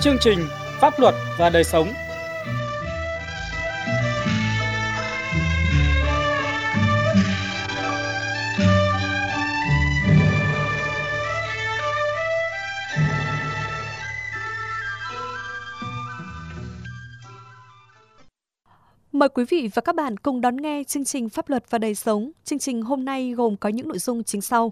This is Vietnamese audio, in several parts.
chương trình Pháp luật và đời sống. Mời quý vị và các bạn cùng đón nghe chương trình Pháp luật và đời sống. Chương trình hôm nay gồm có những nội dung chính sau.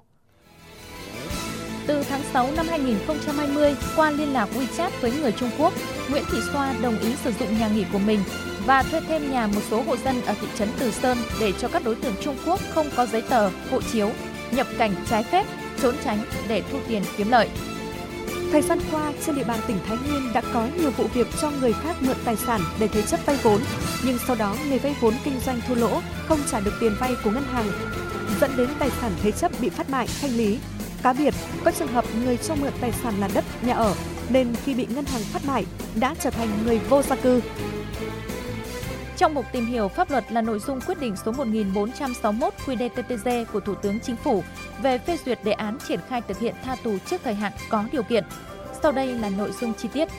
Từ tháng 6 năm 2020, qua liên lạc WeChat với người Trung Quốc, Nguyễn Thị Xoa đồng ý sử dụng nhà nghỉ của mình và thuê thêm nhà một số hộ dân ở thị trấn Từ Sơn để cho các đối tượng Trung Quốc không có giấy tờ, hộ chiếu, nhập cảnh trái phép, trốn tránh để thu tiền kiếm lợi. Thời gian qua, trên địa bàn tỉnh Thái Nguyên đã có nhiều vụ việc cho người khác mượn tài sản để thế chấp vay vốn, nhưng sau đó người vay vốn kinh doanh thua lỗ, không trả được tiền vay của ngân hàng, dẫn đến tài sản thế chấp bị phát mại, thanh lý. Cá biệt, có trường hợp người cho mượn tài sản là đất, nhà ở, nên khi bị ngân hàng phát mại đã trở thành người vô gia cư. Trong mục tìm hiểu pháp luật là nội dung quyết định số 1461 QĐ-TTG của Thủ tướng Chính phủ về phê duyệt đề án triển khai thực hiện tha tù trước thời hạn có điều kiện. Sau đây là nội dung chi tiết.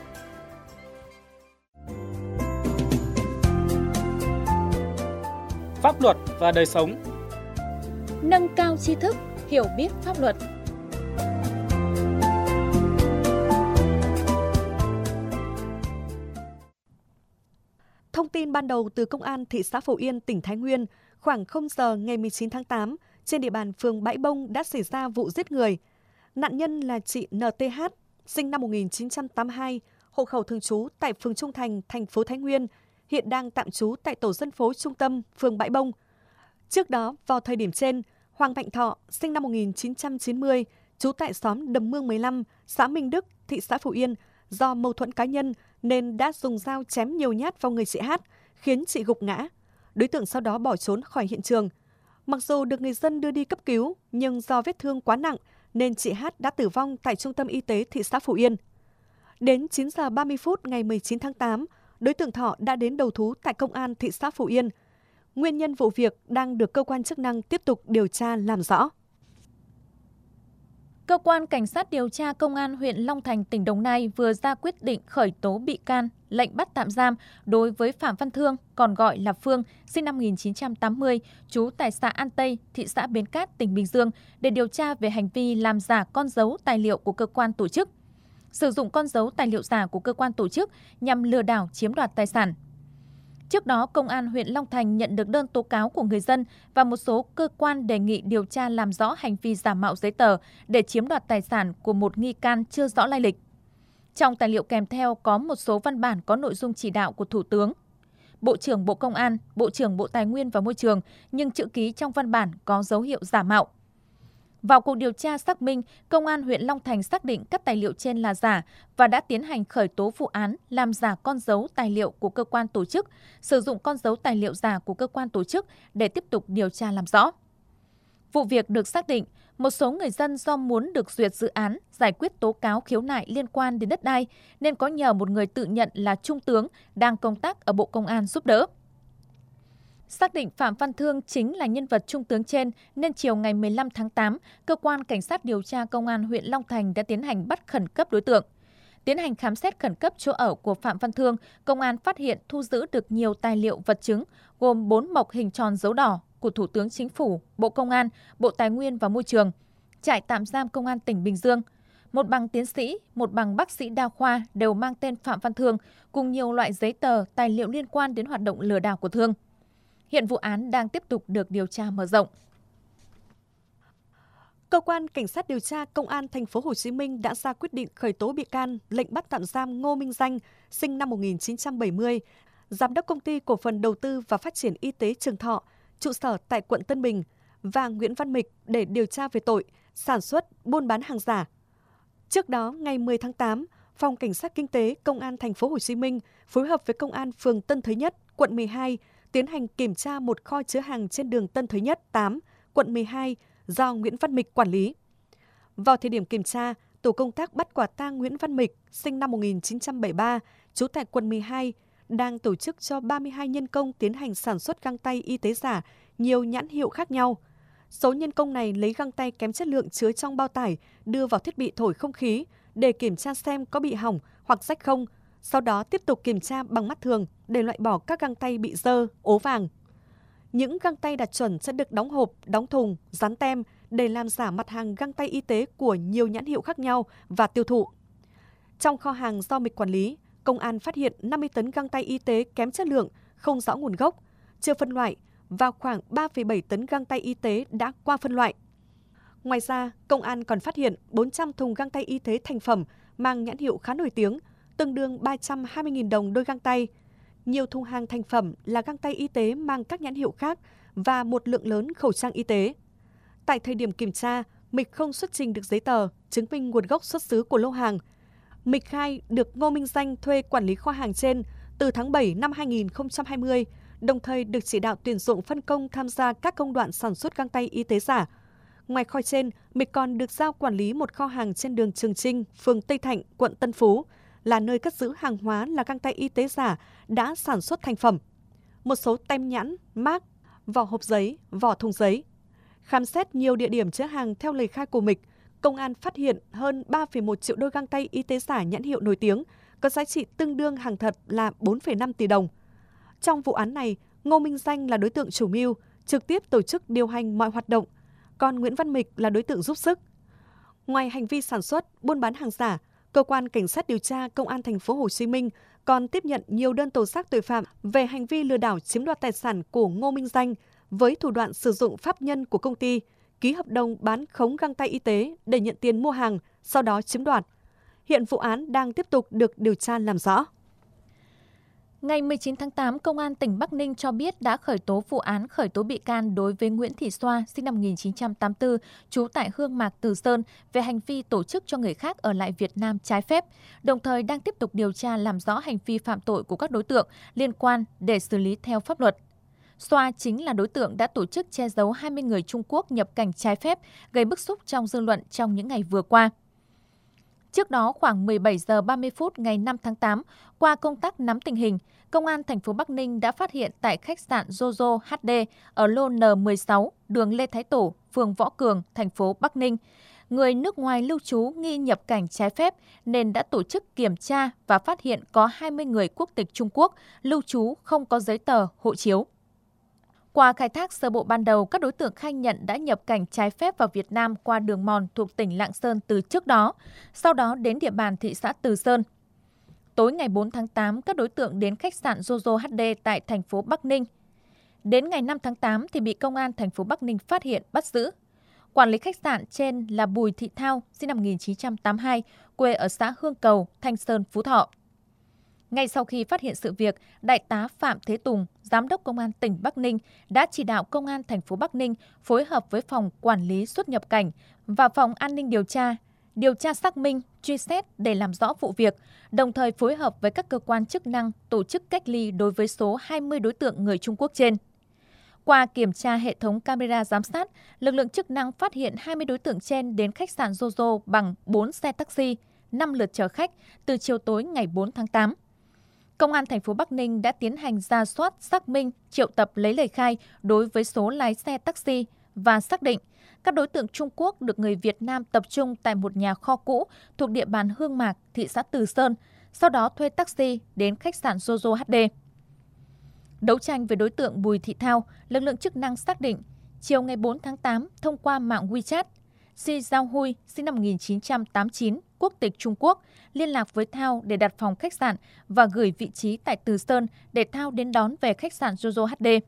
Pháp luật và đời sống. Nâng cao tri thức, hiểu biết pháp luật. Thông tin ban đầu từ Công an thị xã Phổ Yên, tỉnh Thái Nguyên, khoảng 0 giờ ngày 19 tháng 8, trên địa bàn phường Bãi Bông đã xảy ra vụ giết người. Nạn nhân là chị NTH, sinh năm 1982, hộ khẩu thường trú tại phường Trung Thành, thành phố Thái Nguyên, hiện đang tạm trú tại tổ dân phố Trung Tâm, phường Bãi Bông. Trước đó, vào thời điểm trên, Hoàng Mạnh Thọ, sinh năm 1990, trú tại xóm Đầm Mương 15, xã Minh Đức, thị xã Phổ Yên, do mâu thuẫn cá nhân nên đã dùng dao chém nhiều nhát vào người chị Hát, khiến chị gục ngã. Đối tượng sau đó bỏ trốn khỏi hiện trường. Mặc dù được người dân đưa đi cấp cứu, nhưng do vết thương quá nặng nên chị Hát đã tử vong tại Trung tâm Y tế thị xã Phổ Yên. Đến 9 giờ 30 phút ngày 19 tháng 8, đối tượng Thọ đã đến đầu thú tại Công an thị xã Phổ Yên. Nguyên nhân vụ việc đang được cơ quan chức năng tiếp tục điều tra làm rõ. Cơ quan Cảnh sát điều tra Công an huyện Long Thành, tỉnh Đồng Nai vừa ra quyết định khởi tố bị can, lệnh bắt tạm giam đối với Phạm Văn Thương, còn gọi là Phương, sinh năm 1980, trú tại xã An Tây, thị xã Bến Cát, tỉnh Bình Dương, để điều tra về hành vi làm giả con dấu tài liệu của cơ quan tổ chức, sử dụng con dấu tài liệu giả của cơ quan tổ chức nhằm lừa đảo chiếm đoạt tài sản. Trước đó, Công an huyện Long Thành nhận được đơn tố cáo của người dân và một số cơ quan đề nghị điều tra làm rõ hành vi giả mạo giấy tờ để chiếm đoạt tài sản của một nghi can chưa rõ lai lịch. Trong tài liệu kèm theo có một số văn bản có nội dung chỉ đạo của Thủ tướng, Bộ trưởng Bộ Công an, Bộ trưởng Bộ Tài nguyên và Môi trường, nhưng chữ ký trong văn bản có dấu hiệu giả mạo. Vào cuộc điều tra xác minh, Công an huyện Long Thành xác định các tài liệu trên là giả và đã tiến hành khởi tố vụ án làm giả con dấu tài liệu của cơ quan tổ chức, sử dụng con dấu tài liệu giả của cơ quan tổ chức để tiếp tục điều tra làm rõ. Vụ việc được xác định, một số người dân do muốn được duyệt dự án, giải quyết tố cáo khiếu nại liên quan đến đất đai nên có nhờ một người tự nhận là trung tướng đang công tác ở Bộ Công an giúp đỡ. Xác định Phạm Văn Thương chính là nhân vật trung tướng trên nên chiều ngày 15 tháng 8, Cơ quan Cảnh sát điều tra Công an huyện Long Thành đã tiến hành bắt khẩn cấp đối tượng. Tiến hành khám xét khẩn cấp chỗ ở của Phạm Văn Thương, Công an phát hiện thu giữ được nhiều tài liệu vật chứng gồm 4 mộc hình tròn dấu đỏ của Thủ tướng Chính phủ, Bộ Công an, Bộ Tài nguyên và Môi trường, trại tạm giam Công an tỉnh Bình Dương, một bằng tiến sĩ, một bằng bác sĩ đa khoa đều mang tên Phạm Văn Thương cùng nhiều loại giấy tờ, tài liệu liên quan đến hoạt động lừa đảo của Thương. Hiện vụ án đang tiếp tục được điều tra mở rộng. Cơ quan Cảnh sát điều tra Công an thành phố Hồ Chí Minh đã ra quyết định khởi tố bị can, lệnh bắt tạm giam Ngô Minh Danh, sinh năm 1970, giám đốc công ty cổ phần đầu tư và phát triển y tế Trường Thọ, trụ sở tại quận Tân Bình, và Nguyễn Văn Mịch để điều tra về tội sản xuất, buôn bán hàng giả. Trước đó, ngày 10 tháng 8, Phòng Cảnh sát Kinh tế Công an thành phố Hồ Chí Minh phối hợp với Công an phường Tân Thới Nhất, quận 12 tiến hành kiểm tra một kho chứa hàng trên đường Tân Thới Nhất 8, quận 12 do Nguyễn Văn Mịch quản lý. Vào thời điểm kiểm tra, tổ công tác bắt quả tang Nguyễn Văn Mịch, sinh năm 1973, trú tại quận 12, đang tổ chức cho 32 nhân công tiến hành sản xuất găng tay y tế giả nhiều nhãn hiệu khác nhau. Số nhân công này lấy găng tay kém chất lượng chứa trong bao tải đưa vào thiết bị thổi không khí để kiểm tra xem có bị hỏng hoặc rách không, sau đó tiếp tục kiểm tra bằng mắt thường để loại bỏ các găng tay bị dơ, ố vàng. Những găng tay đạt chuẩn sẽ được đóng hộp, đóng thùng, dán tem để làm giả mặt hàng găng tay y tế của nhiều nhãn hiệu khác nhau và tiêu thụ. Trong kho hàng do MIC quản lý, công an phát hiện 50 tấn găng tay y tế kém chất lượng, không rõ nguồn gốc, chưa phân loại và khoảng 3,7 tấn găng tay y tế đã qua phân loại. Ngoài ra, công an còn phát hiện 400 thùng găng tay y tế thành phẩm mang nhãn hiệu khá nổi tiếng, tương đương 320.000 đồng đôi găng tay. Nhiều thùng hàng thành phẩm là găng tay y tế mang các nhãn hiệu khác và một lượng lớn khẩu trang y tế. Tại thời điểm kiểm tra, MIC không xuất trình được giấy tờ chứng minh nguồn gốc xuất xứ của lô hàng. MIC khai được Ngô Minh Danh thuê quản lý kho hàng trên từ tháng 7 năm 2020, đồng thời được chỉ đạo tuyển dụng phân công tham gia các công đoạn sản xuất găng tay y tế giả. Ngoài kho trên, MIC còn được giao quản lý một kho hàng trên đường Trường Chinh, phường Tây Thạnh, quận Tân Phú, là nơi cất giữ hàng hóa là găng tay y tế giả đã sản xuất thành phẩm. Một số tem nhãn, mác, vỏ hộp giấy, vỏ thùng giấy. Khám xét nhiều địa điểm chứa hàng theo lời khai của MIC, công an phát hiện hơn 3,1 triệu đôi găng tay y tế giả nhãn hiệu nổi tiếng, có giá trị tương đương hàng thật là 4,5 tỷ đồng. Trong vụ án này, Ngô Minh Danh là đối tượng chủ mưu, trực tiếp tổ chức điều hành mọi hoạt động, còn Nguyễn Văn MIC là đối tượng giúp sức. Ngoài hành vi sản xuất, buôn bán hàng giả, cơ quan cảnh sát điều tra Công an thành phố Hồ Chí Minh còn tiếp nhận nhiều đơn tố giác tội phạm về hành vi lừa đảo chiếm đoạt tài sản của Ngô Minh Danh với thủ đoạn sử dụng pháp nhân của công ty, ký hợp đồng bán khống găng tay y tế để nhận tiền mua hàng, sau đó chiếm đoạt. Hiện vụ án đang tiếp tục được điều tra làm rõ. Ngày 19 tháng 8, Công an tỉnh Bắc Ninh cho biết đã khởi tố vụ án khởi tố bị can đối với Nguyễn Thị Xoa, sinh năm 1984, trú tại Hương Mạc, Từ Sơn, về hành vi tổ chức cho người khác ở lại Việt Nam trái phép, đồng thời đang tiếp tục điều tra làm rõ hành vi phạm tội của các đối tượng liên quan để xử lý theo pháp luật. Xoa chính là đối tượng đã tổ chức che giấu 20 người Trung Quốc nhập cảnh trái phép, gây bức xúc trong dư luận trong những ngày vừa qua. Trước đó, khoảng 17 giờ 30 phút ngày 5 tháng 8, qua công tác nắm tình hình, Công an thành phố Bắc Ninh đã phát hiện tại khách sạn Jojo HD ở lô N16, đường Lê Thái Tổ, phường Võ Cường, thành phố Bắc Ninh, người nước ngoài lưu trú nghi nhập cảnh trái phép nên đã tổ chức kiểm tra và phát hiện có 20 người quốc tịch Trung Quốc lưu trú không có giấy tờ, hộ chiếu. Qua khai thác sơ bộ ban đầu, các đối tượng khai nhận đã nhập cảnh trái phép vào Việt Nam qua đường mòn thuộc tỉnh Lạng Sơn từ trước đó, sau đó đến địa bàn thị xã Từ Sơn. Tối ngày 4 tháng 8, các đối tượng đến khách sạn Jojo HD tại thành phố Bắc Ninh. Đến ngày 5 tháng 8 thì bị Công an thành phố Bắc Ninh phát hiện, bắt giữ. Quản lý khách sạn trên là Bùi Thị Thao, sinh năm 1982, quê ở xã Hương Cầu, Thanh Sơn, Phú Thọ. Ngay sau khi phát hiện sự việc, Đại tá Phạm Thế Tùng, Giám đốc Công an tỉnh Bắc Ninh đã chỉ đạo Công an thành phố Bắc Ninh phối hợp với Phòng Quản lý xuất nhập cảnh và Phòng An ninh điều tra xác minh, truy xét để làm rõ vụ việc, đồng thời phối hợp với các cơ quan chức năng tổ chức cách ly đối với số 20 đối tượng người Trung Quốc trên. Qua kiểm tra hệ thống camera giám sát, lực lượng chức năng phát hiện 20 đối tượng trên đến khách sạn Jojo bằng 4 xe taxi, 5 lượt chở khách từ chiều tối ngày 4 tháng 8. Công an thành phố Bắc Ninh đã tiến hành rà soát, xác minh, triệu tập lấy lời khai đối với số lái xe taxi và xác định các đối tượng Trung Quốc được người Việt Nam tập trung tại một nhà kho cũ thuộc địa bàn Hương Mạc, thị xã Từ Sơn, sau đó thuê taxi đến khách sạn Jojo HD. Đấu tranh với đối tượng Bùi Thị Thao, lực lượng chức năng xác định chiều ngày 4 tháng 8 thông qua mạng WeChat, Si Giao Hui, sinh năm 1989, quốc tịch Trung Quốc, liên lạc với Thao để đặt phòng khách sạn và gửi vị trí tại Từ Sơn để Thao đến đón về khách sạn Jojo HD.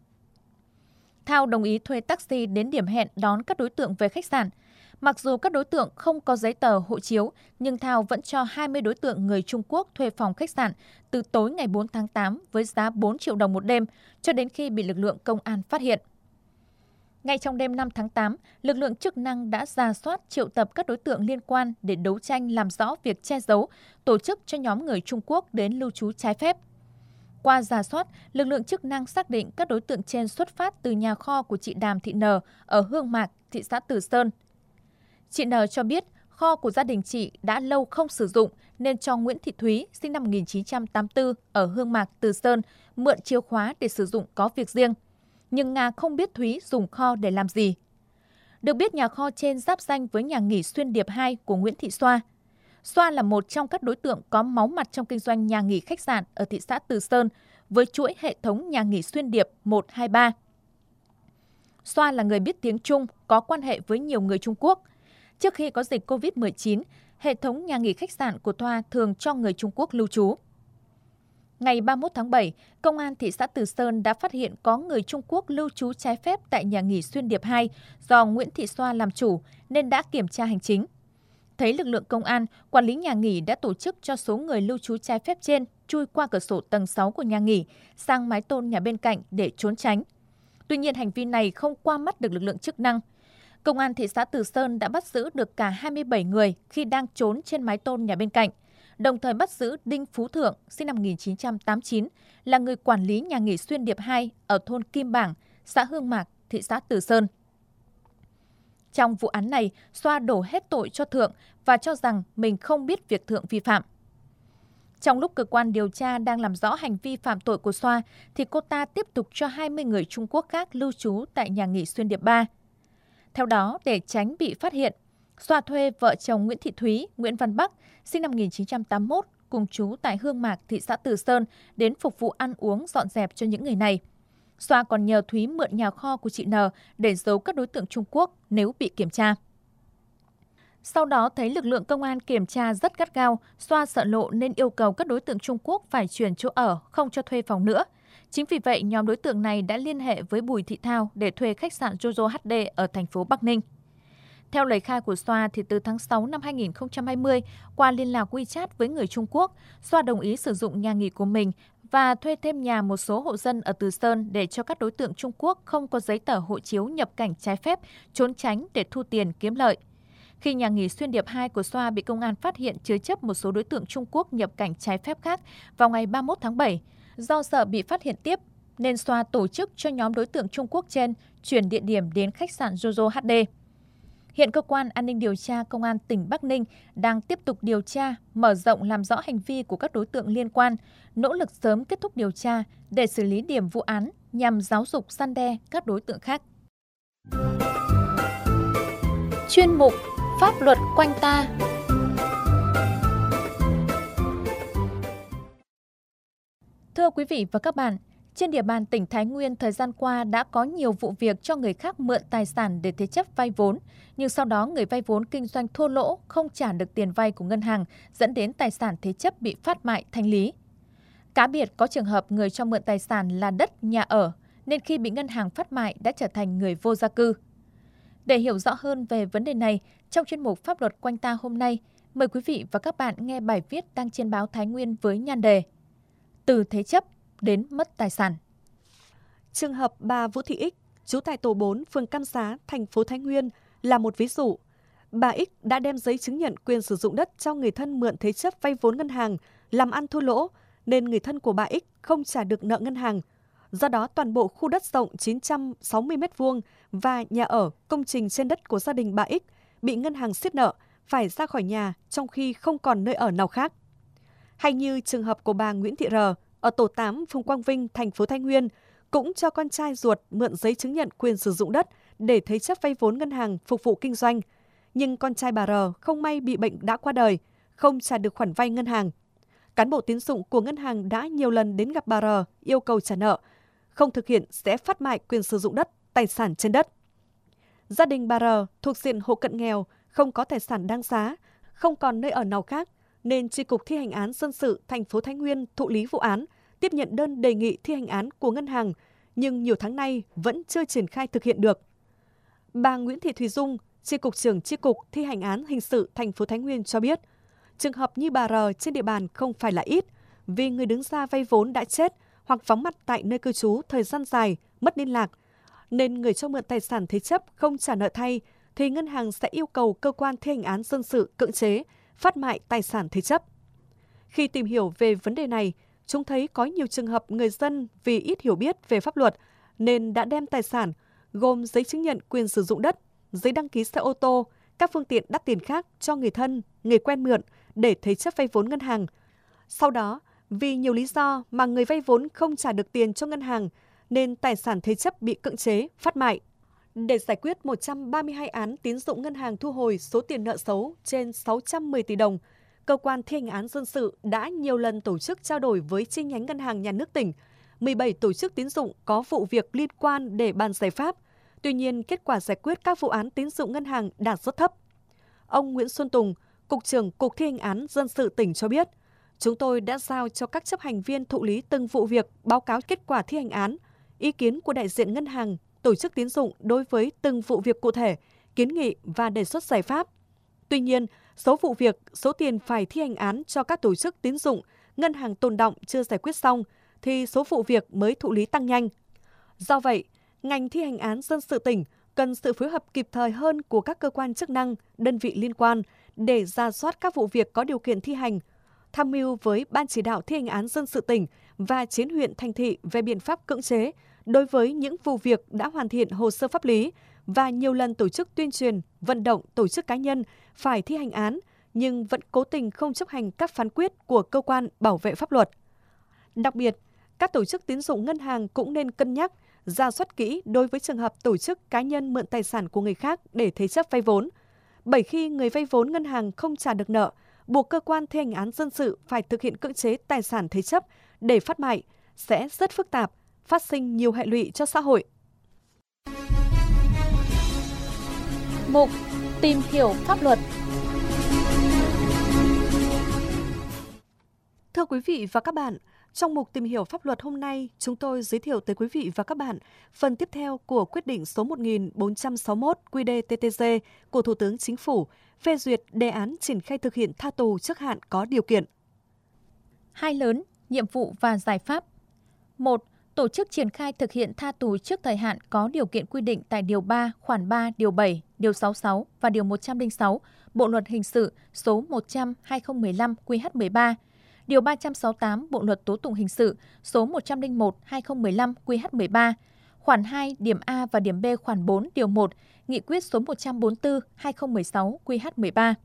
Thao đồng ý thuê taxi đến điểm hẹn đón các đối tượng về khách sạn. Mặc dù các đối tượng không có giấy tờ hộ chiếu, nhưng Thao vẫn cho 20 đối tượng người Trung Quốc thuê phòng khách sạn từ tối ngày 4 tháng 8 với giá 4 triệu đồng một đêm, cho đến khi bị lực lượng công an phát hiện. Ngay trong đêm 5 tháng 8, lực lượng chức năng đã rà soát triệu tập các đối tượng liên quan để đấu tranh làm rõ việc che giấu, tổ chức cho nhóm người Trung Quốc đến lưu trú trái phép. Qua rà soát, lực lượng chức năng xác định các đối tượng trên xuất phát từ nhà kho của chị Đàm Thị N ở Hương Mạc, thị xã Từ Sơn. Chị N cho biết kho của gia đình chị đã lâu không sử dụng nên cho Nguyễn Thị Thúy, sinh năm 1984, ở Hương Mạc, Từ Sơn, mượn chìa khóa để sử dụng có việc riêng. Nhưng Nga không biết Thúy dùng kho để làm gì. Được biết nhà kho trên giáp danh với nhà nghỉ Xuyên Điệp 2 của Nguyễn Thị Xoa. Xoa là một trong các đối tượng có máu mặt trong kinh doanh nhà nghỉ khách sạn ở thị xã Từ Sơn với chuỗi hệ thống nhà nghỉ xuyên điệp 1, 2, 3. Xoa là người biết tiếng Trung, có quan hệ với nhiều người Trung Quốc. Trước khi có dịch COVID-19, hệ thống nhà nghỉ khách sạn của Thoa thường cho người Trung Quốc lưu trú. Ngày 31 tháng 7, Công an thị xã Từ Sơn đã phát hiện có người Trung Quốc lưu trú trái phép tại nhà nghỉ xuyên điệp 2 do Nguyễn Thị Xoa làm chủ nên đã kiểm tra hành chính. Thấy lực lượng công an, quản lý nhà nghỉ đã tổ chức cho số người lưu trú trái phép trên chui qua cửa sổ tầng 6 của nhà nghỉ sang mái tôn nhà bên cạnh để trốn tránh. Tuy nhiên, hành vi này không qua mắt được lực lượng chức năng. Công an thị xã Từ Sơn đã bắt giữ được cả 27 người khi đang trốn trên mái tôn nhà bên cạnh, đồng thời bắt giữ Đinh Phú Thượng, sinh năm 1989, là người quản lý nhà nghỉ xuyên điệp 2 ở thôn Kim Bảng, xã Hương Mạc, thị xã Từ Sơn. Trong vụ án này, Xoa đổ hết tội cho Thượng và cho rằng mình không biết việc Thượng vi phạm. Trong lúc cơ quan điều tra đang làm rõ hành vi phạm tội của Xoa, thì cô ta tiếp tục cho 20 người Trung Quốc khác lưu trú tại nhà nghỉ xuyên điệp 3. Theo đó, để tránh bị phát hiện, Xoa thuê vợ chồng Nguyễn Thị Thúy, Nguyễn Văn Bắc, sinh năm 1981, cùng trú tại Hương Mạc, thị xã Từ Sơn, đến phục vụ ăn uống dọn dẹp cho những người này. Xoa còn nhờ Thúy mượn nhà kho của chị N để giấu các đối tượng Trung Quốc nếu bị kiểm tra. Sau đó thấy lực lượng công an kiểm tra rất gắt gao, Xoa sợ lộ nên yêu cầu các đối tượng Trung Quốc phải chuyển chỗ ở, không cho thuê phòng nữa. Chính vì vậy, nhóm đối tượng này đã liên hệ với Bùi Thị Thao để thuê khách sạn Jojo HD ở thành phố Bắc Ninh. Theo lời khai của Xoa, thì từ tháng 6 năm 2020, qua liên lạc WeChat với người Trung Quốc, Xoa đồng ý sử dụng nhà nghỉ của mình và thuê thêm nhà một số hộ dân ở Từ Sơn để cho các đối tượng Trung Quốc không có giấy tờ hộ chiếu nhập cảnh trái phép, trốn tránh để thu tiền kiếm lợi. Khi nhà nghỉ xuyên điệp 2 của Xoa bị công an phát hiện chứa chấp một số đối tượng Trung Quốc nhập cảnh trái phép khác vào ngày 31 tháng 7, do sợ bị phát hiện tiếp, nên Xoa tổ chức cho nhóm đối tượng Trung Quốc trên chuyển địa điểm đến khách sạn Jojo HD. Hiện Cơ quan An ninh Điều tra Công an tỉnh Bắc Ninh đang tiếp tục điều tra, mở rộng làm rõ hành vi của các đối tượng liên quan, nỗ lực sớm kết thúc điều tra để xử lý điểm vụ án nhằm giáo dục răn đe các đối tượng khác. Chuyên mục Pháp luật quanh ta. Thưa quý vị và các bạn, trên địa bàn tỉnh Thái Nguyên thời gian qua đã có nhiều vụ việc cho người khác mượn tài sản để thế chấp vay vốn, nhưng sau đó người vay vốn kinh doanh thua lỗ, không trả được tiền vay của ngân hàng, dẫn đến tài sản thế chấp bị phát mại thanh lý. Cá biệt có trường hợp người cho mượn tài sản là đất, nhà ở, nên khi bị ngân hàng phát mại đã trở thành người vô gia cư. Để hiểu rõ hơn về vấn đề này, trong chuyên mục Pháp luật quanh ta hôm nay, mời quý vị và các bạn nghe bài viết đăng trên báo Thái Nguyên với nhan đề Từ thế chấp đến mất tài sản. Trường hợp bà Vũ Thị X, trú tại tổ 4, phường Cam Giá, thành phố Thái Nguyên là một ví dụ. Bà X đã đem giấy chứng nhận quyền sử dụng đất cho người thân mượn thế chấp vay vốn ngân hàng, làm ăn thua lỗ, nên người thân của bà X không trả được nợ ngân hàng. Do đó, toàn bộ khu đất rộng 960 m2 và nhà ở, công trình trên đất của gia đình bà X bị ngân hàng siết nợ, phải ra khỏi nhà trong khi không còn nơi ở nào khác. Hay như trường hợp của bà Nguyễn Thị R, ở tổ 8, phường Quang Vinh, thành phố Thái Nguyên, cũng cho con trai ruột mượn giấy chứng nhận quyền sử dụng đất để thế chấp vay vốn ngân hàng phục vụ kinh doanh. Nhưng con trai bà R không may bị bệnh đã qua đời, không trả được khoản vay ngân hàng. Cán bộ tín dụng của ngân hàng đã nhiều lần đến gặp bà R yêu cầu trả nợ, không thực hiện sẽ phát mại quyền sử dụng đất, tài sản trên đất. Gia đình bà R thuộc diện hộ cận nghèo, không có tài sản đáng giá, không còn nơi ở nào khác, nên Chi cục Thi hành án dân sự thành phố Thái Nguyên thụ lý vụ án, tiếp nhận đơn đề nghị thi hành án của ngân hàng, nhưng nhiều tháng nay vẫn chưa triển khai thực hiện được. Bà Nguyễn Thị Thùy Dung, Chi cục trưởng Chi cục Thi hành án hình sự thành phố Thái Nguyên cho biết, trường hợp như bà R trên địa bàn không phải là ít, vì người đứng ra vay vốn đã chết hoặc vắng mặt tại nơi cư trú thời gian dài, mất liên lạc, nên người cho mượn tài sản thế chấp không trả nợ thay thì ngân hàng sẽ yêu cầu cơ quan thi hành án dân sự cưỡng chế phát mại tài sản thế chấp. Khi tìm hiểu về vấn đề này, chúng thấy có nhiều trường hợp người dân vì ít hiểu biết về pháp luật nên đã đem tài sản gồm giấy chứng nhận quyền sử dụng đất, giấy đăng ký xe ô tô, các phương tiện đắt tiền khác cho người thân, người quen mượn để thế chấp vay vốn ngân hàng. Sau đó, vì nhiều lý do mà người vay vốn không trả được tiền cho ngân hàng nên tài sản thế chấp bị cưỡng chế, phát mại. Để giải quyết 132 án tín dụng ngân hàng thu hồi số tiền nợ xấu trên 610 tỷ đồng, Cơ quan thi hành án dân sự đã nhiều lần tổ chức trao đổi với chi nhánh Ngân hàng Nhà nước tỉnh, 17 tổ chức tín dụng có vụ việc liên quan để bàn giải pháp. Tuy nhiên, kết quả giải quyết các vụ án tín dụng ngân hàng đạt rất thấp. Ông Nguyễn Xuân Tùng, Cục trưởng Cục Thi hành án dân sự tỉnh cho biết, chúng tôi đã giao cho các chấp hành viên thụ lý từng vụ việc báo cáo kết quả thi hành án, ý kiến của đại diện ngân hàng, tổ chức tín dụng đối với từng vụ việc cụ thể, kiến nghị và đề xuất giải pháp. Tuy nhiên, số vụ việc, số tiền phải thi hành án cho các tổ chức tín dụng, ngân hàng tồn đọng chưa giải quyết xong, thì số vụ việc mới thụ lý tăng nhanh. Do vậy, ngành thi hành án dân sự tỉnh cần sự phối hợp kịp thời hơn của các cơ quan chức năng, đơn vị liên quan để rà soát các vụ việc có điều kiện thi hành, tham mưu với Ban chỉ đạo thi hành án dân sự tỉnh và Chiến huyện thành thị về biện pháp cưỡng chế đối với những vụ việc đã hoàn thiện hồ sơ pháp lý và nhiều lần tổ chức tuyên truyền, vận động tổ chức cá nhân phải thi hành án nhưng vẫn cố tình không chấp hành các phán quyết của cơ quan bảo vệ pháp luật. Đặc biệt, các tổ chức tín dụng ngân hàng cũng nên cân nhắc, rà soát kỹ đối với trường hợp tổ chức cá nhân mượn tài sản của người khác để thế chấp vay vốn. Bởi khi người vay vốn ngân hàng không trả được nợ, buộc cơ quan thi hành án dân sự phải thực hiện cưỡng chế tài sản thế chấp để phát mại sẽ rất phức tạp, phát sinh nhiều hệ lụy cho xã hội. Mục Tìm hiểu pháp luật. Thưa quý vị và các bạn, trong mục Tìm hiểu pháp luật hôm nay, chúng tôi giới thiệu tới quý vị và các bạn phần tiếp theo của quyết định số 1461 QĐ-TTG của Thủ tướng Chính phủ phê duyệt đề án triển khai thực hiện tha tù trước hạn có điều kiện. Hai lớn, nhiệm vụ và giải pháp. 1. Tổ chức triển khai thực hiện tha tù trước thời hạn có điều kiện quy định tại Điều 3, khoản 3, Điều 7, Điều 66 và Điều 106 Bộ Luật Hình sự số 100/2015 QH13, Điều 368 Bộ Luật Tố tụng Hình sự số 101/2015 QH13, khoản 2 điểm A và điểm B khoản 4 Điều 1, Nghị quyết số 144/2016 QH13.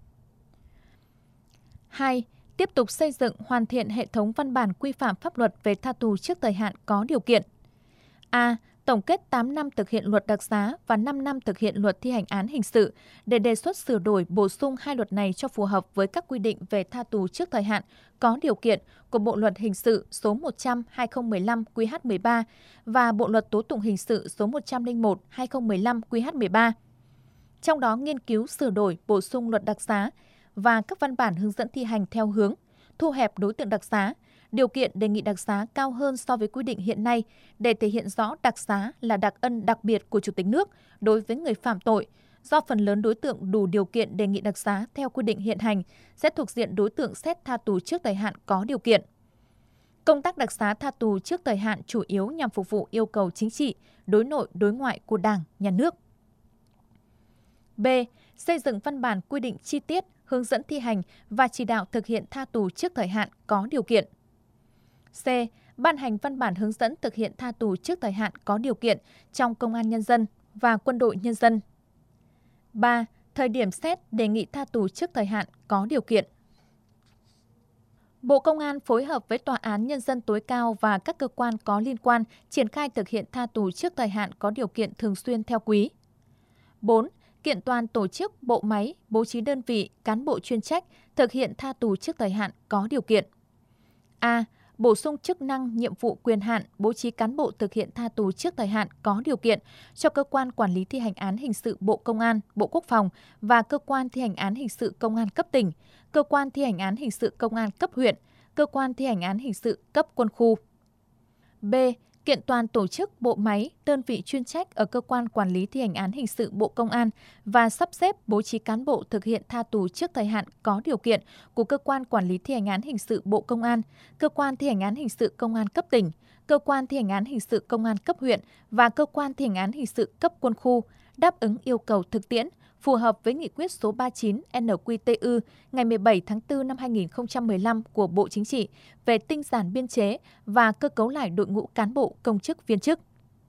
2. Tiếp tục xây dựng hoàn thiện hệ thống văn bản quy phạm pháp luật về tha tù trước thời hạn có điều kiện. A. Tổng kết 8 năm thực hiện luật đặc xá và 5 năm thực hiện luật thi hành án hình sự để đề xuất sửa đổi bổ sung hai luật này cho phù hợp với các quy định về tha tù trước thời hạn có điều kiện của Bộ Luật Hình sự số 100/2015 QH13 và Bộ Luật Tố tụng Hình sự số 101/2015 QH13. Trong đó nghiên cứu sửa đổi bổ sung luật đặc xá và các văn bản hướng dẫn thi hành theo hướng thu hẹp đối tượng đặc xá, điều kiện đề nghị đặc xá cao hơn so với quy định hiện nay để thể hiện rõ đặc xá là đặc ân đặc biệt của Chủ tịch nước đối với người phạm tội, do phần lớn đối tượng đủ điều kiện đề nghị đặc xá theo quy định hiện hành sẽ thuộc diện đối tượng xét tha tù trước thời hạn có điều kiện. Công tác đặc xá tha tù trước thời hạn chủ yếu nhằm phục vụ yêu cầu chính trị, đối nội, đối ngoại của Đảng, Nhà nước. B. Xây dựng văn bản quy định chi tiết, hướng dẫn thi hành và chỉ đạo thực hiện tha tù trước thời hạn có điều kiện. C. Ban hành văn bản hướng dẫn thực hiện tha tù trước thời hạn có điều kiện trong Công an Nhân dân và Quân đội Nhân dân. 3. Thời điểm xét đề nghị tha tù trước thời hạn có điều kiện. Bộ Công an phối hợp với Tòa án Nhân dân tối cao và các cơ quan có liên quan triển khai thực hiện tha tù trước thời hạn có điều kiện thường xuyên theo quý. 4. Kiện toàn tổ chức, bộ máy, bố trí đơn vị, cán bộ chuyên trách thực hiện tha tù trước thời hạn có điều kiện. A. Bổ sung chức năng, nhiệm vụ, quyền hạn, bố trí cán bộ thực hiện tha tù trước thời hạn có điều kiện cho cơ quan quản lý thi hành án hình sự Bộ Công an, Bộ Quốc phòng và cơ quan thi hành án hình sự công an cấp tỉnh, cơ quan thi hành án hình sự công an cấp huyện, cơ quan thi hành án hình sự cấp quân khu. B. Kiện toàn tổ chức, bộ máy, đơn vị chuyên trách ở cơ quan quản lý thi hành án hình sự Bộ Công an và sắp xếp bố trí cán bộ thực hiện tha tù trước thời hạn có điều kiện của cơ quan quản lý thi hành án hình sự Bộ Công an, cơ quan thi hành án hình sự công an cấp tỉnh, cơ quan thi hành án hình sự công an cấp huyện và cơ quan thi hành án hình sự cấp quân khu, đáp ứng yêu cầu thực tiễn, phù hợp với Nghị quyết số 39 NQTU ngày 17 tháng 4 năm 2015 của Bộ Chính trị về tinh giản biên chế và cơ cấu lại đội ngũ cán bộ công chức viên chức.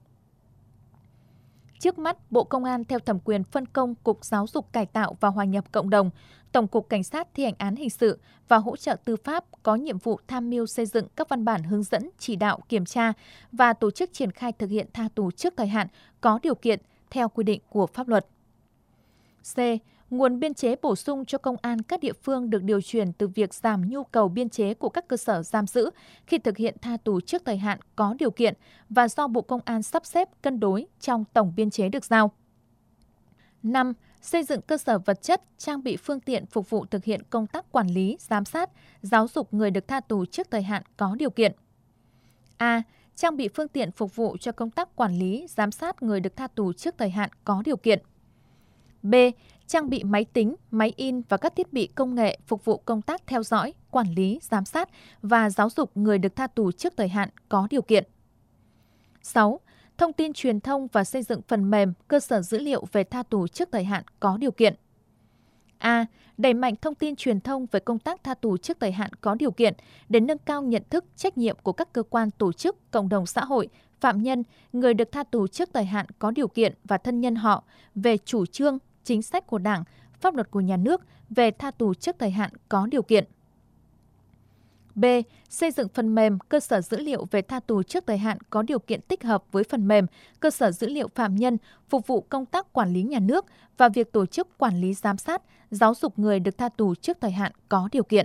Trước mắt, Bộ Công an theo thẩm quyền phân công Cục Giáo dục Cải tạo và Hòa nhập Cộng đồng, Tổng cục Cảnh sát thi hành án hình sự và hỗ trợ tư pháp có nhiệm vụ tham mưu xây dựng các văn bản hướng dẫn, chỉ đạo, kiểm tra và tổ chức triển khai thực hiện tha tù trước thời hạn có điều kiện theo quy định của pháp luật. C. Nguồn biên chế bổ sung cho công an các địa phương được điều chuyển từ việc giảm nhu cầu biên chế của các cơ sở giam giữ khi thực hiện tha tù trước thời hạn có điều kiện và do Bộ Công an sắp xếp cân đối trong tổng biên chế được giao. 5. Xây dựng cơ sở vật chất, trang bị phương tiện phục vụ thực hiện công tác quản lý, giám sát, giáo dục người được tha tù trước thời hạn có điều kiện. A. Trang bị phương tiện phục vụ cho công tác quản lý, giám sát người được tha tù trước thời hạn có điều kiện. B. Trang bị máy tính, máy in và các thiết bị công nghệ phục vụ công tác theo dõi, quản lý, giám sát và giáo dục người được tha tù trước thời hạn có điều kiện. 6. Thông tin truyền thông và xây dựng phần mềm, cơ sở dữ liệu về tha tù trước thời hạn có điều kiện. A. Đẩy mạnh thông tin truyền thông về công tác tha tù trước thời hạn có điều kiện để nâng cao nhận thức, trách nhiệm của các cơ quan tổ chức, cộng đồng xã hội, phạm nhân, người được tha tù trước thời hạn có điều kiện và thân nhân họ về chủ trương, chính sách của Đảng, pháp luật của nhà nước về tha tù trước thời hạn có điều kiện. B. Xây dựng phần mềm, cơ sở dữ liệu về tha tù trước thời hạn có điều kiện tích hợp với phần mềm, cơ sở dữ liệu phạm nhân, phục vụ công tác quản lý nhà nước và việc tổ chức quản lý giám sát, giáo dục người được tha tù trước thời hạn có điều kiện.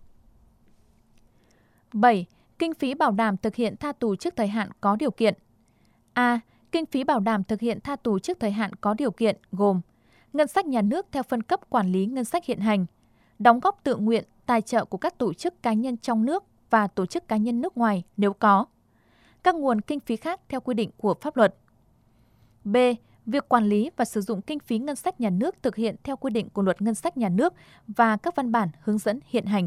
7. Kinh phí bảo đảm thực hiện tha tù trước thời hạn có điều kiện. A. Kinh phí bảo đảm thực hiện tha tù trước thời hạn có điều kiện gồm ngân sách nhà nước theo phân cấp quản lý ngân sách hiện hành, đóng góp tự nguyện, tài trợ của các tổ chức cá nhân trong nước và tổ chức cá nhân nước ngoài nếu có. Các nguồn kinh phí khác theo quy định của pháp luật. B. Việc quản lý và sử dụng kinh phí ngân sách nhà nước thực hiện theo quy định của Luật Ngân sách Nhà nước và các văn bản hướng dẫn hiện hành.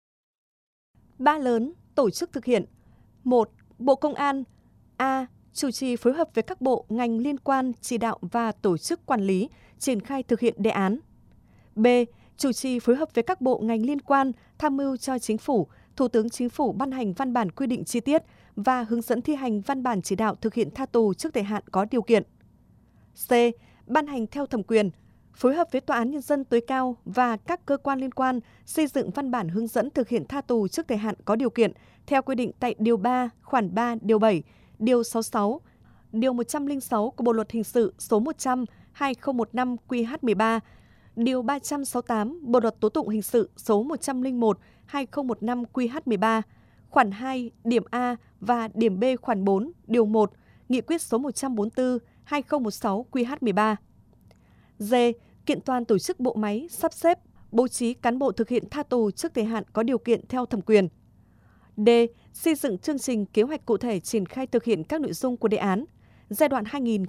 3 lớn tổ chức thực hiện. 1. Bộ Công an. A. Chủ trì phối hợp với các bộ, ngành liên quan chỉ đạo và tổ chức quản lý, triển khai thực hiện đề án. B. Chủ trì phối hợp với các bộ, ngành liên quan tham mưu cho Chính phủ, Thủ tướng Chính phủ ban hành văn bản quy định chi tiết và hướng dẫn thi hành văn bản chỉ đạo thực hiện tha tù trước thời hạn có điều kiện. C. Ban hành theo thẩm quyền, phối hợp với Tòa án Nhân dân tối cao và các cơ quan liên quan xây dựng văn bản hướng dẫn thực hiện tha tù trước thời hạn có điều kiện theo quy định tại Điều 3, khoản 3, Điều 7, Điều 66, Điều 106 của Bộ Luật Hình sự số 100/2015 QH13, Điều 368 Bộ Luật Tố tụng Hình sự số 101/2015 QH13, khoản 2, điểm A và điểm B khoản 4, Điều 1, Nghị quyết số 144/2016 QH13. D. Kiện toàn tổ chức bộ máy, sắp xếp, bố trí cán bộ thực hiện tha tù trước thời hạn có điều kiện theo thẩm quyền. D. Xây dựng chương trình kế hoạch cụ thể triển khai thực hiện các nội dung của đề án giai đoạn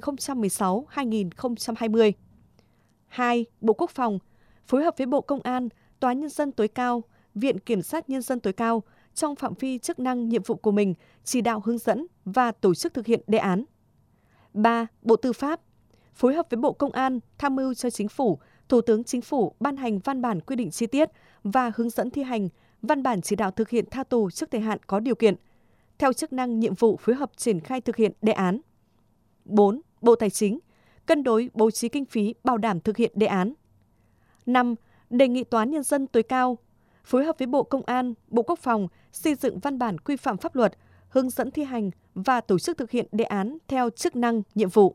2016-2020. 2. Bộ Quốc phòng phối hợp với Bộ Công an, Tòa án Nhân dân tối cao, Viện Kiểm sát Nhân dân tối cao trong phạm vi chức năng nhiệm vụ của mình chỉ đạo hướng dẫn và tổ chức thực hiện đề án. 3. Bộ Tư pháp phối hợp với Bộ Công an tham mưu cho Chính phủ, Thủ tướng Chính phủ ban hành văn bản quy định chi tiết và hướng dẫn thi hành văn bản chỉ đạo thực hiện tha tù trước thời hạn có điều kiện, theo chức năng nhiệm vụ phối hợp triển khai thực hiện đề án. 4. Bộ Tài chính cân đối bố trí kinh phí bảo đảm thực hiện đề án. 5. Đề nghị Tòa án Nhân dân tối cao phối hợp với Bộ Công an, Bộ Quốc phòng xây dựng văn bản quy phạm pháp luật, hướng dẫn thi hành và tổ chức thực hiện đề án theo chức năng, nhiệm vụ.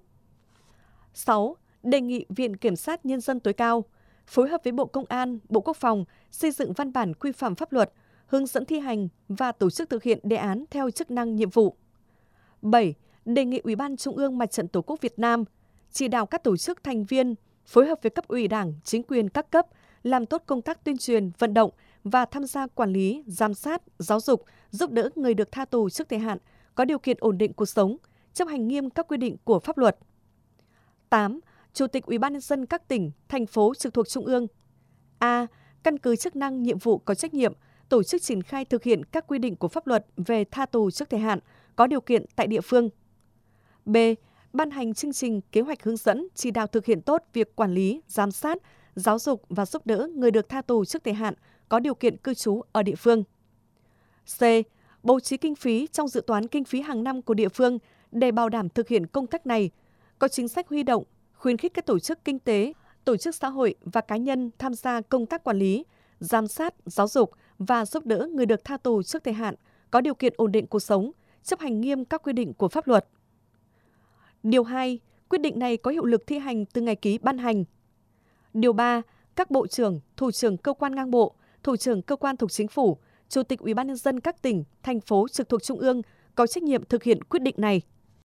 6. Đề nghị Viện Kiểm sát Nhân dân tối cao phối hợp với Bộ Công an, Bộ Quốc phòng xây dựng văn bản quy phạm pháp luật, hướng dẫn thi hành và tổ chức thực hiện đề án theo chức năng, nhiệm vụ. 7. Đề nghị Ủy ban Trung ương Mặt trận Tổ quốc Việt Nam chỉ đạo các tổ chức thành viên phối hợp với cấp ủy Đảng, chính quyền các cấp làm tốt công tác tuyên truyền, vận động và tham gia quản lý, giám sát, giáo dục, giúp đỡ người được tha tù trước thời hạn có điều kiện ổn định cuộc sống, chấp hành nghiêm các quy định của pháp luật. 8. Chủ tịch Ủy ban Nhân dân các tỉnh, thành phố trực thuộc Trung ương. A. Căn cứ chức năng, nhiệm vụ có trách nhiệm, tổ chức triển khai thực hiện các quy định của pháp luật về tha tù trước thời hạn có điều kiện tại địa phương. B. Ban hành chương trình, kế hoạch hướng dẫn, chỉ đạo thực hiện tốt việc quản lý, giám sát, giáo dục và giúp đỡ người được tha tù trước thời hạn có điều kiện cư trú ở địa phương. C. Bố trí kinh phí trong dự toán kinh phí hàng năm của địa phương để bảo đảm thực hiện công tác này, có chính sách huy động, khuyến khích các tổ chức kinh tế, tổ chức xã hội và cá nhân tham gia công tác quản lý, giám sát, giáo dục và giúp đỡ người được tha tù trước thời hạn có điều kiện ổn định cuộc sống, chấp hành nghiêm các quy định của pháp luật. Điều 2. Quyết định này có hiệu lực thi hành từ ngày ký ban hành. Điều 3. các bộ trưởng, thủ trưởng cơ quan ngang bộ, thủ trưởng cơ quan thuộc chính phủ, chủ tịch Ủy ban nhân dân các tỉnh, thành phố trực thuộc trung ương có trách nhiệm thực hiện quyết định này.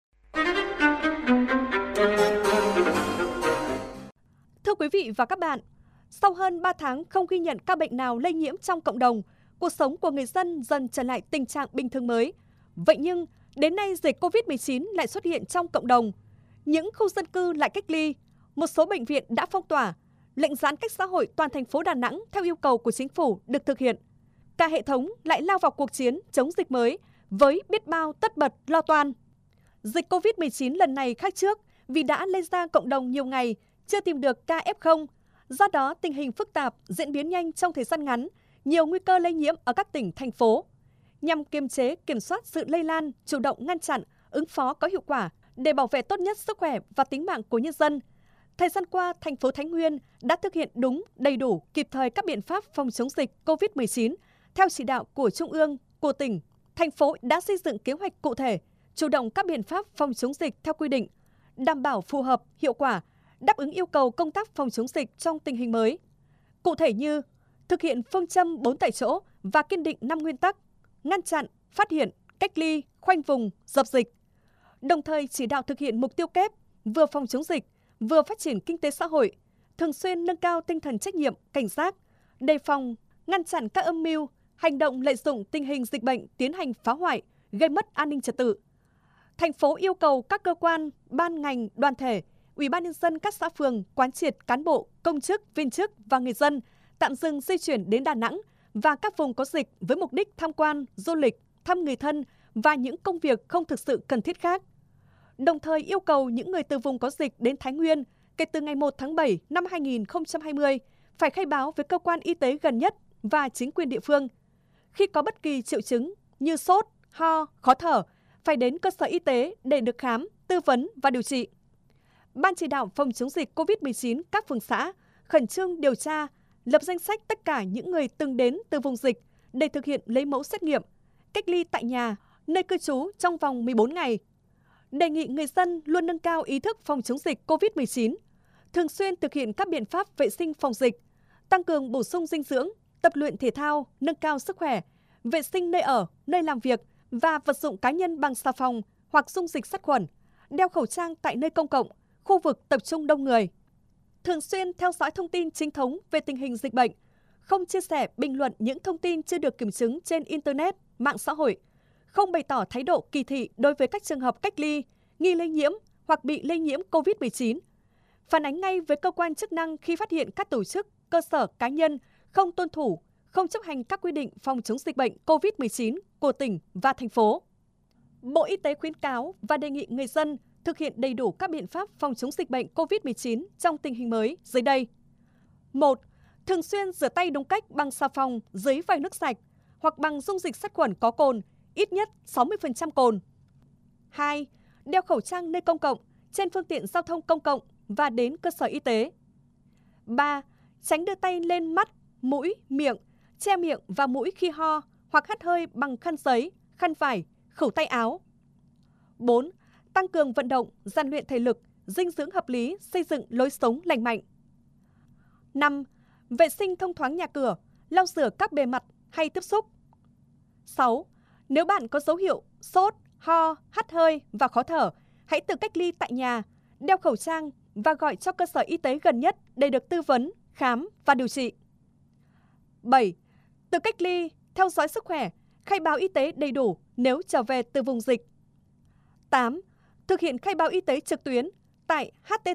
Thưa quý vị và các bạn, sau hơn 3 tháng không ghi nhận ca bệnh nào lây nhiễm trong cộng đồng, cuộc sống của người dân dần trở lại tình trạng bình thường mới. Vậy nhưng, đến nay dịch COVID-19 lại xuất hiện trong cộng đồng. Những khu dân cư lại cách ly, một số bệnh viện đã phong tỏa, lệnh giãn cách xã hội toàn thành phố Đà Nẵng theo yêu cầu của chính phủ được thực hiện. Cả hệ thống lại lao vào cuộc chiến chống dịch mới với biết bao tất bật lo toan. Dịch COVID-19 lần này khác trước vì đã lây ra cộng đồng nhiều ngày, chưa tìm được ca F0. Do đó, tình hình phức tạp, diễn biến nhanh trong thời gian ngắn, nhiều nguy cơ lây nhiễm ở các tỉnh, thành phố. Nhằm kiềm chế, kiểm soát sự lây lan, chủ động ngăn chặn, ứng phó có hiệu quả để bảo vệ tốt nhất sức khỏe và tính mạng của nhân dân. Thời gian qua, thành phố Thái Nguyên đã thực hiện đúng, đầy đủ, kịp thời các biện pháp phòng chống dịch COVID-19 theo chỉ đạo của Trung ương, của tỉnh. Thành phố đã xây dựng kế hoạch cụ thể, chủ động các biện pháp phòng chống dịch theo quy định, đảm bảo phù hợp, hiệu quả, đáp ứng yêu cầu công tác phòng chống dịch trong tình hình mới. Cụ thể như thực hiện phương châm 4 tại chỗ và kiên định 5 nguyên tắc, ngăn chặn, phát hiện, cách ly, khoanh vùng, dập dịch. Đồng thời chỉ đạo thực hiện mục tiêu kép vừa phòng chống dịch, vừa phát triển kinh tế xã hội, thường xuyên nâng cao tinh thần trách nhiệm, cảnh giác, đề phòng, ngăn chặn các âm mưu, hành động lợi dụng tình hình dịch bệnh tiến hành phá hoại, gây mất an ninh trật tự. Thành phố yêu cầu các cơ quan, ban ngành, đoàn thể, Ủy ban nhân dân các xã phường quán triệt cán bộ, công chức, viên chức và người dân tạm dừng di chuyển đến Đà Nẵng và các vùng có dịch với mục đích tham quan, du lịch, thăm người thân và những công việc không thực sự cần thiết khác. Đồng thời yêu cầu những người từ vùng có dịch đến Thái Nguyên kể từ ngày 1 tháng 7 năm 2020 phải khai báo với cơ quan y tế gần nhất và chính quyền địa phương. Khi có bất kỳ triệu chứng như sốt, ho, khó thở, phải đến cơ sở y tế để được khám, tư vấn và điều trị. Ban chỉ đạo phòng chống dịch COVID-19 các phường xã khẩn trương điều tra, lập danh sách tất cả những người từng đến từ vùng dịch để thực hiện lấy mẫu xét nghiệm, cách ly tại nhà, nơi cư trú trong vòng 14 ngày. Đề nghị người dân luôn nâng cao ý thức phòng chống dịch COVID-19, thường xuyên thực hiện các biện pháp vệ sinh phòng dịch, tăng cường bổ sung dinh dưỡng, tập luyện thể thao, nâng cao sức khỏe, vệ sinh nơi ở, nơi làm việc và vật dụng cá nhân bằng xà phòng hoặc dung dịch sát khuẩn, đeo khẩu trang tại nơi công cộng, khu vực tập trung đông người. Thường xuyên theo dõi thông tin chính thống về tình hình dịch bệnh, không chia sẻ, bình luận những thông tin chưa được kiểm chứng trên Internet, mạng xã hội, không bày tỏ thái độ kỳ thị đối với các trường hợp cách ly, nghi lây nhiễm hoặc bị lây nhiễm COVID-19. Phản ánh ngay với cơ quan chức năng khi phát hiện các tổ chức, cơ sở, cá nhân không tuân thủ, không chấp hành các quy định phòng chống dịch bệnh COVID-19 của tỉnh và thành phố. Bộ Y tế khuyến cáo và đề nghị người dân thực hiện đầy đủ các biện pháp phòng chống dịch bệnh COVID-19 trong tình hình mới dưới đây. 1. Thường xuyên rửa tay đúng cách bằng xà phòng dưới vòi nước sạch hoặc bằng dung dịch sát khuẩn có cồn, ít nhất 60% cồn. 2. Đeo khẩu trang nơi công cộng, trên phương tiện giao thông công cộng và đến cơ sở y tế. 3. Tránh đưa tay lên mắt, mũi, miệng, che miệng và mũi khi ho hoặc hắt hơi bằng khăn giấy, khăn vải, khử tay áo. 4. Tăng cường vận động, rèn luyện thể lực, dinh dưỡng hợp lý, xây dựng lối sống lành mạnh. 5. Vệ sinh thông thoáng nhà cửa, lau rửa các bề mặt hay tiếp xúc. 6. Nếu bạn có dấu hiệu sốt, ho, hắt hơi và khó thở, hãy tự cách ly tại nhà, đeo khẩu trang và gọi cho cơ sở y tế gần nhất để được tư vấn, khám và điều trị. 7. Tự cách ly, theo dõi sức khỏe, khai báo y tế đầy đủ nếu trở về từ vùng dịch. 8. Thực hiện khai báo y tế trực tuyến tại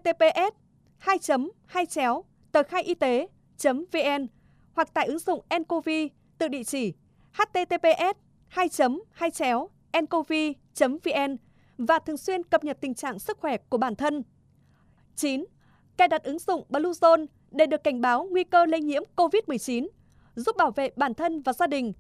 https://tờkhaiyt.vn hoặc tại ứng dụng nCoV từ địa chỉ https://ncovi.vn và thường xuyên cập nhật tình trạng sức khỏe của bản thân. 9. Cài đặt ứng dụng Bluezone để được cảnh báo nguy cơ lây nhiễm COVID-19, giúp bảo vệ bản thân và gia đình.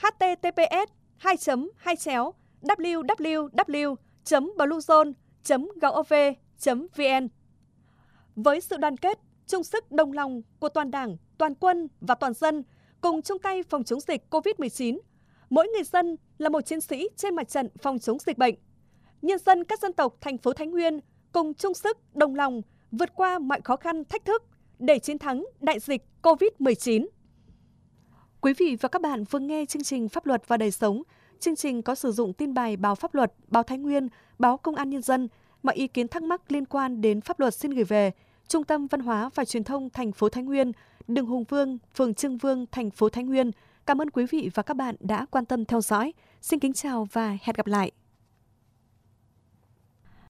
https://www.bluezone.gov.vn. Với sự đoàn kết, chung sức đồng lòng của toàn Đảng, toàn quân và toàn dân cùng chung tay phòng chống dịch COVID-19, mỗi người dân là một chiến sĩ trên mặt trận phòng chống dịch bệnh. Nhân dân các dân tộc thành phố Thái Nguyên cùng chung sức đồng lòng vượt qua mọi khó khăn, thách thức, để chiến thắng đại dịch COVID-19. Quý vị và các bạn vừa nghe chương trình Pháp luật và đời sống. Chương trình có sử dụng tin bài báo Pháp luật, báo Thái Nguyên, báo Công an Nhân dân. Mọi ý kiến thắc mắc liên quan đến pháp luật xin gửi về Trung tâm Văn hóa và Truyền thông thành phố Thái Nguyên, đường Hùng Vương, phường Trương Vương, thành phố Thái Nguyên. Cảm ơn quý vị và các bạn đã quan tâm theo dõi. Xin kính chào và hẹn gặp lại.